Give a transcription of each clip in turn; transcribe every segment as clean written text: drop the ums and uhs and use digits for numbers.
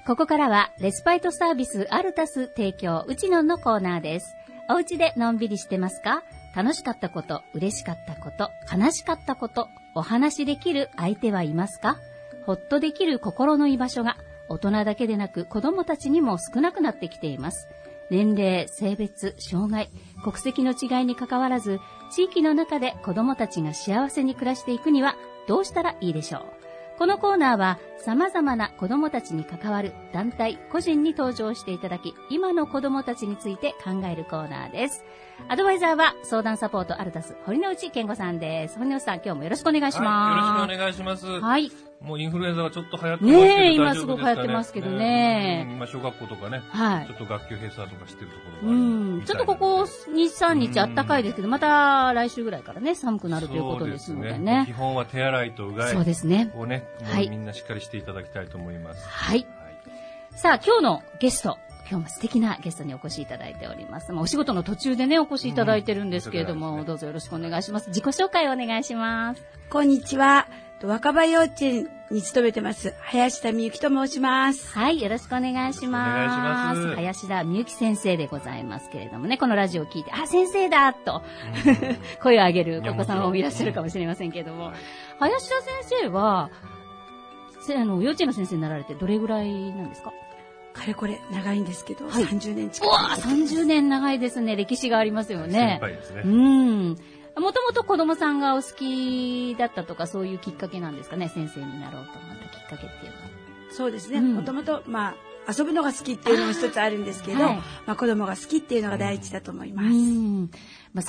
ここからはレスパイトサービスアルタス提供うちのんのコーナーです。お家でのんびりしてますか？楽しかったこと、嬉しかったこと、悲しかったこと、お話しできる相手はいますか？ほっとできる心の居場所が大人だけでなく子供たちにも少なくなってきています。年齢、性別、障害、国籍の違いにかかわらず、地域の中で子供たちが幸せに暮らしていくにはどうしたらいいでしょう。このコーナーは様々な子供たちに関わる団体、個人に登場していただき、今の子供たちについて考えるコーナーです。アドバイザーは相談サポートアルタス堀之内健吾さんです。堀之内さん、今日もよろしくお願いします。 はい、よろしくお願いします。 はい。 もうインフルエンザがちょっと流行ってますけど、 ねえ、今すごく流行ってますけどね。 今小学校とかね、 はい、 ちょっと学級閉鎖とかしてるところがあるみたいな。 ちょっとここ2、3日暖かいですけど、また来週ぐらいからね、寒くなるということですのでね。 基本は手洗いとうがい。 そうですね。 をね、もうみんなしっかりしていただきたいと思います。 はい。さあ、今日のゲスト。今日も素敵なゲストにお越しいただいております。お仕事の途中でね、お越しいただいてるんですけれども、どうぞよろしくお願いします。自己紹介をお願いします。 こんにちは。若葉幼稚園に勤めてます、林田美幸と申します。 はい、よろしくお願いします。林田美幸先生でございますけれどもね、このラジオを聞いて、あ、先生だと、声を上げるお子さんもいらっしゃるかもしれませんけれども、林田先生は、幼稚園の先生になられてどれぐらいなんですか？ かれこれ長いんですけど、 はい、 30年近く。 うわ、30年長いですね。歴史がありますよね。 先輩ですね。 もともと子供さんがお好きだったとか、そういうきっかけなんですかね、先生になろうと思ったきっかけっていうのは。 そうですね。もともと、遊ぶのが好きっていうのも一つあるんですけど、はい、子供が好きっていうのが第一だと思います。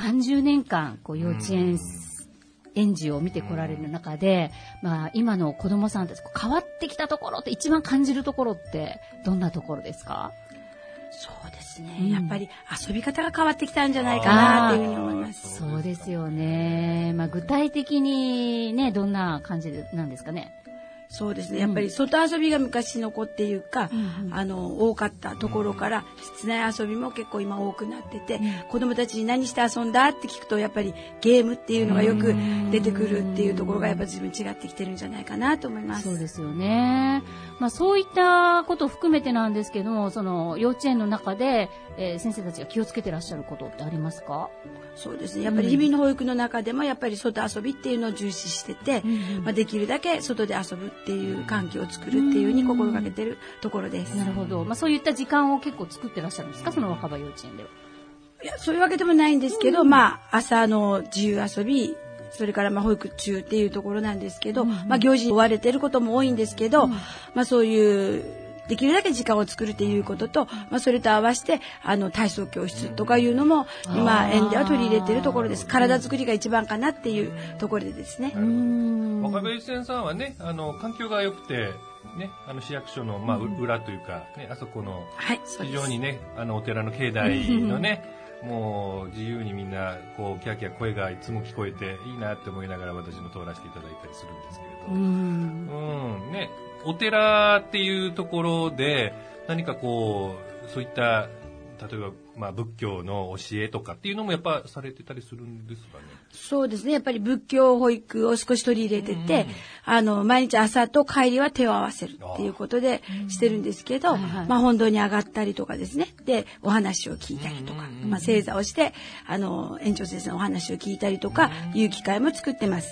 30年間、幼稚園園児を見てこられる中で、今の子供さんたち変わってきたところって一番感じるところってどんなところですか？ そうですね、やっぱり遊び方が変わってきたんじゃないかなっていうふうに思います。 そうですよね。具体的にね、どんな感じなんですかね？ そうですね。やっぱり外遊びが昔の子っていうか、多かったところから室内遊びも結構今多くなってて、子供たちに何して遊んだって聞くとやっぱりゲームっていうのがよく出てくるっていうところがやっぱり自分違ってきてるんじゃないかなと思います。 そうですよね。そういったことを含めてなんですけども、その幼稚園の中で、先生たちが気をつけてらっしゃることってありますか？ そうですね。やっぱり日々の保育の中でもやっぱり外遊びっていうのを重視してて、できるだけ外で遊ぶっていう環境を作るっていうふうに心がけてるところです。 なるほど。そういった時間を結構作ってらっしゃるんですか？その若葉幼稚園では。 いや、そういうわけでもないんですけど、朝の自由遊び、それから保育中っていうところなんですけど、行事に追われてることも多いんですけど、そういうできるだけ時間を作るっていうことと、それと合わせて体操教室とかいうのも今園では取り入れてるところです。体作りが一番かなっていうところでですね。 若葉幼稚園さんはね、環境が良くてね、市役所の裏というかね、あそこの非常にね、お寺の境内のね、もう自由にみんなこうキャーキャー声がいつも聞こえていいなって思いながら私も通らせていただいたりするんですけれど、ね、お寺っていうところで何かこうそういった例えば仏教の教えとかっていうのもやっぱされてたりするんですかね？ そうですね。やっぱり仏教保育を少し取り入れてて、毎日朝と帰りは手を合わせるっていうことでしてるんですけど、本堂に上がったりとかですね。で、お話を聞いたりとか、正座をして、園長先生のお話を聞いたりとか、いう機会も作ってます。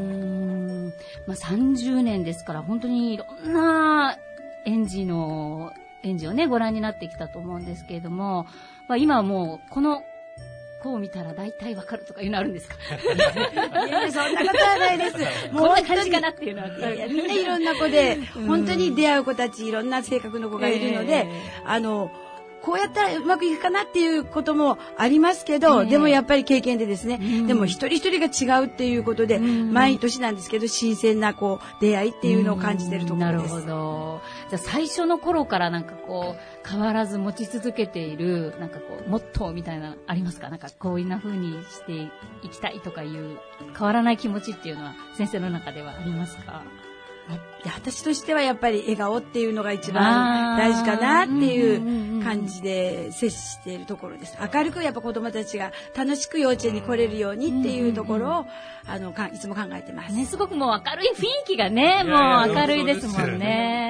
30年ですから、本当にいろんな園児をね、ご覧になってきたと思うんですけれども、今はもう、この子を見たら大体わかるとかいうのあるんですか？ いや、そんなことはないです。 こんな感じかなっていうのは。 みんないろんな子で、本当に出会う子たち、いろんな性格の子がいるので、こうやったらうまくいくかなっていうこともありますけど、でもやっぱり経験でですね、でも一人一人が違うっていうことで、毎年なんですけど、新鮮な出会いっていうのを感じてるところです。 なるほど。じゃあ最初の頃から変わらず持ち続けている、モットーみたいなありますか？こういう風にしていきたいとかいう変わらない気持ちっていうのは先生の中ではありますか？ 私としてはやっぱり笑顔っていうのが一番大事かなっていう感じで接しているところです。明るくやっぱ子どもたちが楽しく幼稚園に来れるようにっていうところをいつも考えてます。 ね、すごくもう明るい雰囲気がね、もう明るいですもんね。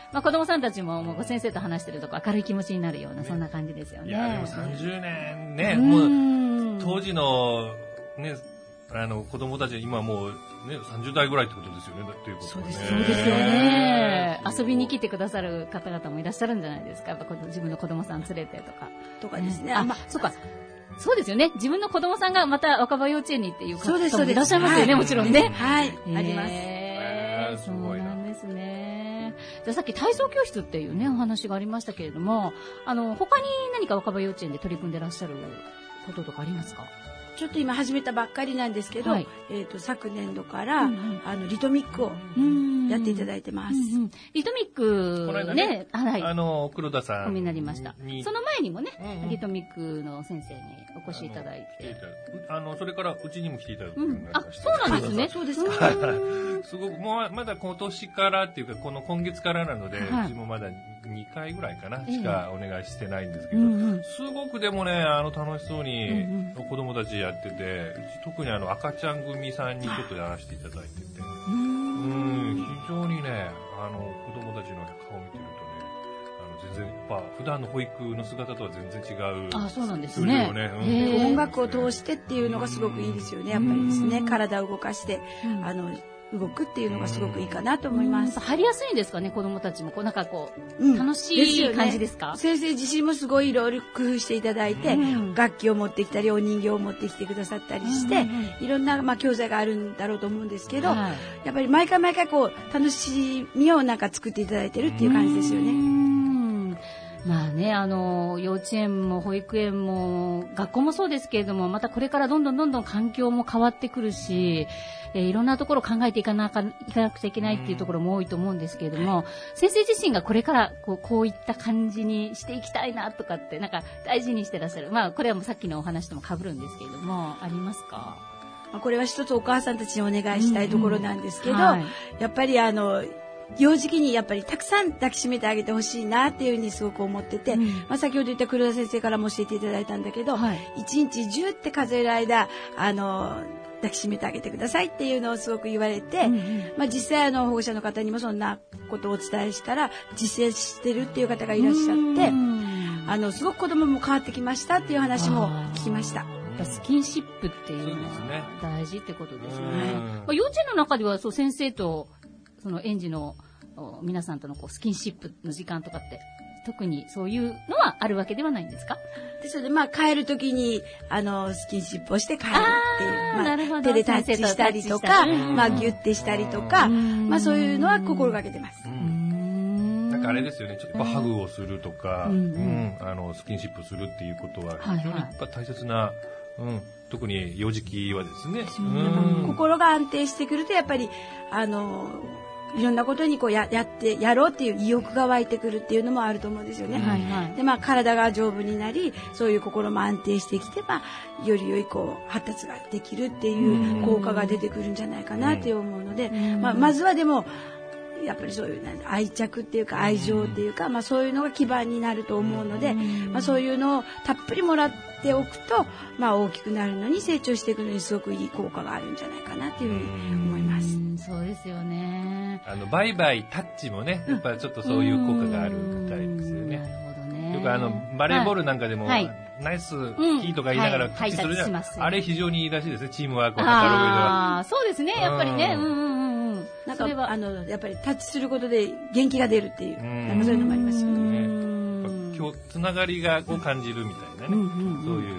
まあ子供さんたちももう先生と話してると明るい気持ちになるような、そんな感じですよね。 いや、でも30年ね、もう、当時の、ね、子供たち、今もう、ね、30代ぐらいってことですよね、っていうことそうです。 そうですよね。遊びに来てくださる方々もいらっしゃるんじゃないですか。やっぱ自分の子供さん連れてとか。 とかですね。 そうか。そうですよね。自分の子供さんがまた若葉幼稚園にっていう方もいらっしゃいますよね、もちろんね。 はい、あります。 そうなんですね。じゃあさっき体操教室っていうね、お話がありましたけれども、他に何か若葉幼稚園で取り組んでらっしゃることとかありますか？ ちょっと今始めたばっかりなんですけど、昨年度から、リトミックをやっていただいてます。 リトミックね、 黒田さん。 お見になりました。その前にもね、リトミックの先生にお越しいただいて。 それからうちにも来ていただく。 そうなんですね。 そうですか。 すごく、もうまだ今年からっていうか、今月からなので、うちもまだ2回ぐらいかな、しかお願いしてないんですけど、すごくでもね、楽しそうに子供たちやってて、特に赤ちゃん組さんにちょっとやらせていただいてて、非常にね、子供たちの顔を見てるとね、全然、普段の保育の姿とは全然違う。 あ、そうなんですね。 音楽を通してっていうのがすごくいいですよね、やっぱりですね。体を動かして、動くっていうのがすごくいいかなと思います。 入りやすいんですかね、子供たちも。なんか楽しい感じですか？ 先生自身もすごいいろいろ工夫していただいて、楽器を持ってきたり、お人形を持ってきてくださったりして、いろんな、教材があるんだろうと思うんですけど、やっぱり毎回楽しみを作っていただいてるっていう感じですよね。 まあね、幼稚園も保育園も学校もそうですけれども、またこれからどんどん環境も変わってくるし、いろんなところを考えていかなくちゃいけないっていうところも多いと思うんですけれども、先生自身がこれからこういった感じにしていきたいなとかって、大事にしてらっしゃる。これはもうさっきのお話とも被るんですけれども、ありますか？ これは一つお母さんたちにお願いしたいところなんですけど、やっぱり幼児期にやっぱりたくさん抱きしめてあげてほしいなっていうふうにすごく思ってて、先ほど言った黒田先生からも教えていただいたんだけど、一日10って数える間、抱きしめてあげてくださいっていうのをすごく言われて、実際保護者の方にもそんなことをお伝えしたら、実践してるっていう方がいらっしゃって、すごく子供も変わってきましたっていう話も聞きました。 スキンシップっていうのが大事ってことですね。幼稚園の中では先生とその園児の皆さんとのスキンシップの時間とかって特にそういうのはあるわけではないんですか？ で、それで帰る時にスキンシップをして帰るっていう、手でタッチしたりとか、ギュッてしたりとか、そういうのは心がけてます。 あれですよね、ちょっとハグをするとか、スキンシップするっていうことは非常に大切な、特に幼児期はですね。 心が安定してくるとやっぱりいろんなことにやろうっていう意欲が湧いてくるっていうのもあると思うんですよね。で、体が丈夫になり、そういう心も安定してきて、より良い発達ができるっていう効果が出てくるんじゃないかなって思うので、まずはでもやっぱりそういう愛着っていうか愛情っていうか、そういうのが基盤になると思うので、そういうのをたっぷりもらっておくと、大きくなるのに成長していくのにすごくいい効果があるんじゃないかなっていうふうに思います。 そうですよね。 バイバイタッチもね、やっぱりちょっとそういう効果があるみたいですよね。 なるほどね。 よくバレーボールなんかでも、ナイスキーとか言いながらタッチするじゃん。あれ非常にいいらしいですね、チームワークを図る上では。 そうですね、やっぱりね。 やっぱりタッチすることで元気が出るっていう、そういうのもありますよね。 今日つながりを感じるみたいなね、そういう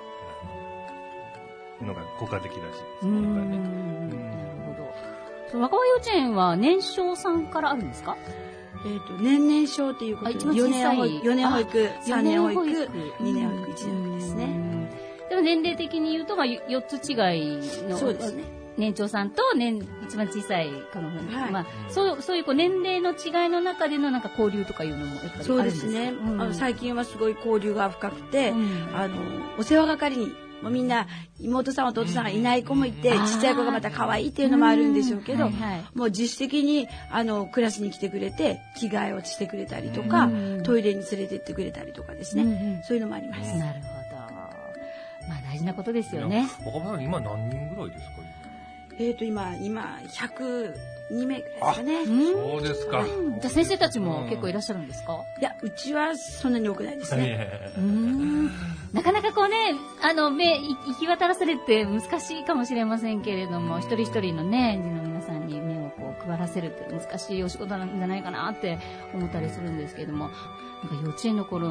のが効果的らしいですね。なるほど。若葉幼稚園は年少さんからあるんですか？ 年々少っていうことで、4年保育、3年保育、2年保育、1年保育ですね。 でも年齢的に言うと、4つ違いの。そうですね。年長さんと一番小さい子の方に、そういう年齢の違いの中での交流とかいうのもやっぱりあるんですか？ そうですね。最近はすごい交流が深くて、お世話係にもうみんな妹さん弟さんがいない子もいて、ちっちゃい子がまた可愛いっていうのもあるんでしょうけど、もう自主的にクラスに来てくれて着替えをしてくれたりとか、トイレに連れてってくれたりとかですね、そういうのもあります。 なるほど。大事なことですよね。 若葉さん今何人ぐらいですか？ 今100 2名くらいですかね。 そうですか。 じゃあ先生たちも結構いらっしゃるんですか？ いや、うちはそんなに多くないですね。 なかなかこうね、目、行き渡らせるって難しいかもしれませんけれども、一人一人のね、園児の皆さんに目をこう配らせるって難しいお仕事なんじゃないかなって思ったりするんですけれども、なんか幼稚園の頃って、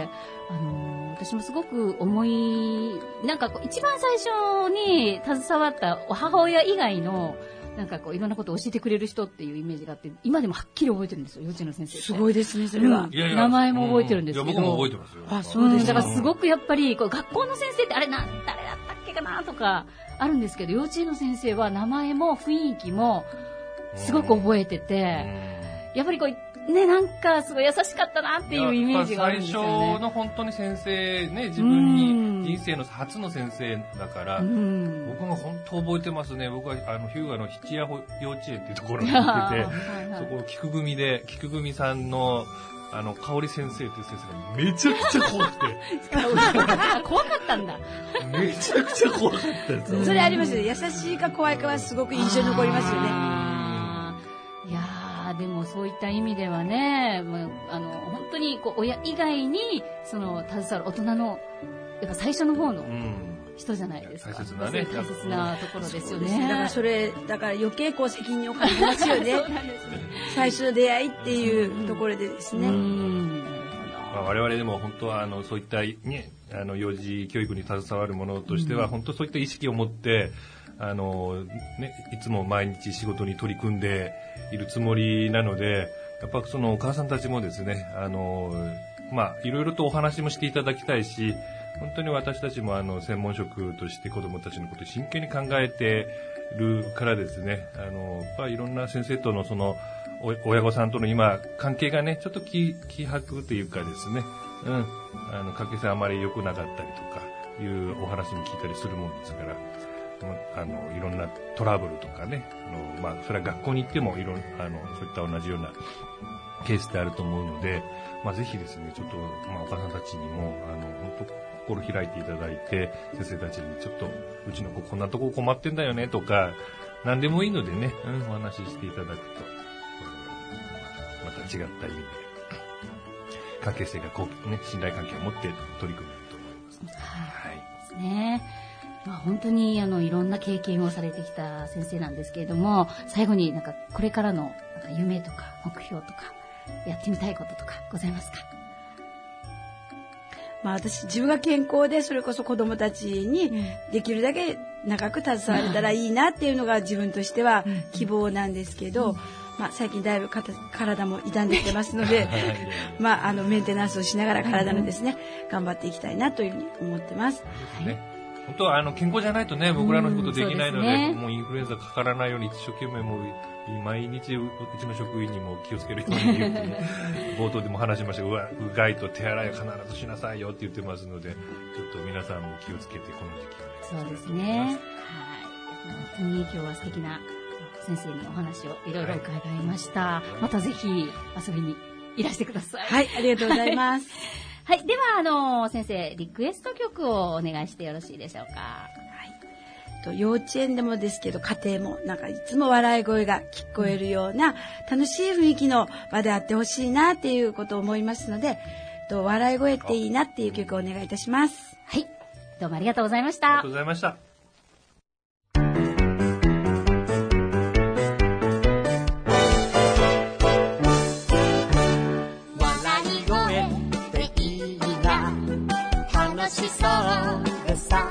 私もすごくなんかこう一番最初に携わった母親以外の、なんかこういろんなことを教えてくれる人っていうイメージがあって、今でもはっきり覚えてるんですよ、幼稚園の先生って。すごいですね、それは。 名前も覚えてるんですけど。 僕も覚えてますよ。 あ、そうです。 だからすごくやっぱり、こう学校の先生って誰だったっけかなとかあるんですけど、幼稚園の先生は名前も雰囲気もすごく覚えてて、やっぱりこう、ね、なんかすごい優しかったなっていうイメージがあるんですよね。 最初の本当に先生ね、自分に人生の初の先生だから、僕が本当覚えてますね。僕は日向の七谷幼稚園っていうところに行ってて、そこ菊組さんの香織先生っていう先生がめちゃくちゃ怖くて。 怖かったんだ。 めちゃくちゃ怖かったですよ。 それありますよ。優しいか怖いかはすごく印象に残りますよね。 いやー、でもそういった意味ではね、本当にこう親以外に携わる大人のやっぱ最初の方の人じゃないですか。 大切なね、 大切なところですよね。 だから余計こう責任を感じますよね。そうなんですね。最初の出会いっていうところでですね。 我々でも本当はそういったね、幼児教育に携わるものとしては、本当そういった意識を持って。ね、いつも毎日仕事に取り組んでいるつもりなので、やっぱそのお母さんたちもですね、いろいろとお話もしていただきたいし、本当に私たちも専門職として子どもたちのことを真剣に考えてるからですね、やっぱいろんな先生とのその親御さんとの今関係がね、ちょっと希薄というかですね、関係性あまり良くなかったりとかいうお話も聞いたりするもんですから。いろんなトラブルとかね、それは学校に行ってもそういった同じようなケースであると思うので、ぜひですね、ちょっと、お母さんたちにも、本当心開いていただいて、先生たちにちょっと、うちの子こんなとこ困ってんだよね、とか、何でもいいのでね、お話ししていただくと、また違った意味で、関係性が信頼関係を持って取り組めると思います。 はい。ですね。本当にいろんな経験をされてきた先生なんですけれども、最後になんかこれからの夢とか目標とかやってみたいこととかございますか？ 私自分が健康でそれこそ子どもたちにできるだけ長く携われたらいいなっていうのが自分としては希望なんですけど、最近だいぶ体も傷んできてますのでメンテナンスをしながら体のですね、頑張っていきたいなというふうに思ってます。 本当は健康じゃないとね、僕らの仕事できないので、もうインフルエンザかからないように一生懸命もう毎日うちの職員にも気をつけるように冒頭でも話しましたが、うがいと手洗いを必ずしなさいよって言ってますので、ちょっと皆さんも気をつけてこの時期をね。そうですね。はい。本当に今日は素敵な先生にお話をいろいろ伺いました。またぜひ遊びにいらしてください。 はい、ありがとうございます。 はい。では、先生、リクエスト曲をお願いしてよろしいでしょうか。はい。 幼稚園でもですけど、家庭も、なんかいつも笑い声が聞こえるような、楽しい雰囲気の場であってほしいなっていうことを思いますので、笑い声っていいなっていう曲をお願いいたします。 はい。どうもありがとうございました。 ありがとうございました。 楽しそうでさ、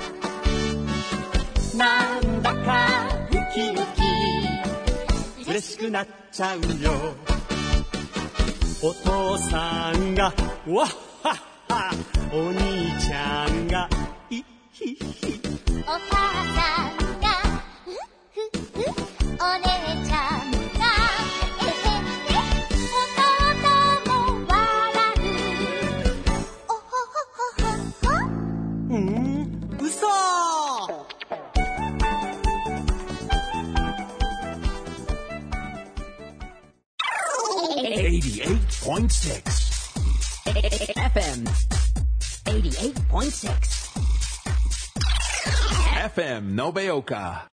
なんだかウキウキ嬉しくなっちゃうよ。お父さんがわっはっは、お兄ちゃんがイヒヒ、 お母さんがフッフッフ、お姉ちゃんがエヘヘ、弟も笑う、おほほほほほ、 嘘。88.6 FM 88.6 FM Nobeoka